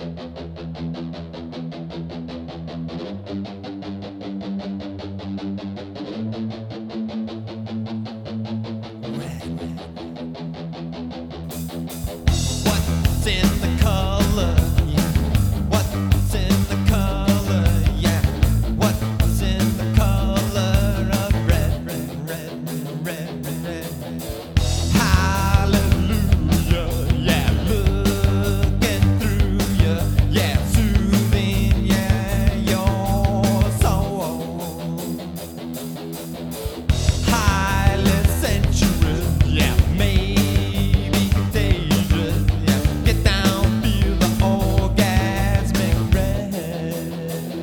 What's in the color? Yeah. What's in the color? Yeah. What's in the color of red, red, red, red, red, red? Hallelujah. Yeah. Looking through you. Yeah. Soothing. Yeah. Your soul. Highly sensual. Yeah. Maybe contagious. Yeah. Get down, feel the orgasmic red.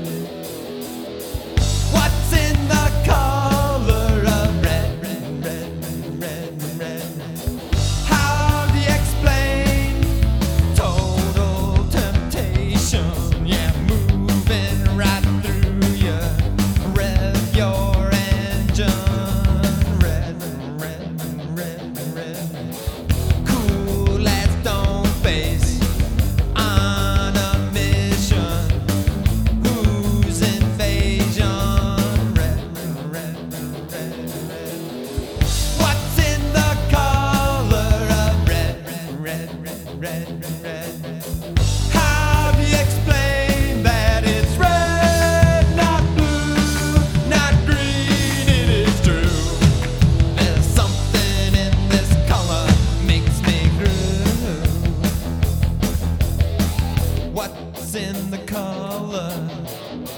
What's in the color of red, red, red, red, red, red? How do you explain total temptation? Yeah, moving right through you. Rev your engine. Red, red, red, red, red. Cool as stone face on a mission. Whose invasion? Red, red, red, red. What's in the color of red, red, red, red, red, red? How do you explain that it's red, not blue, not green? It is true. There's something in this color makes me groove. What's in the color?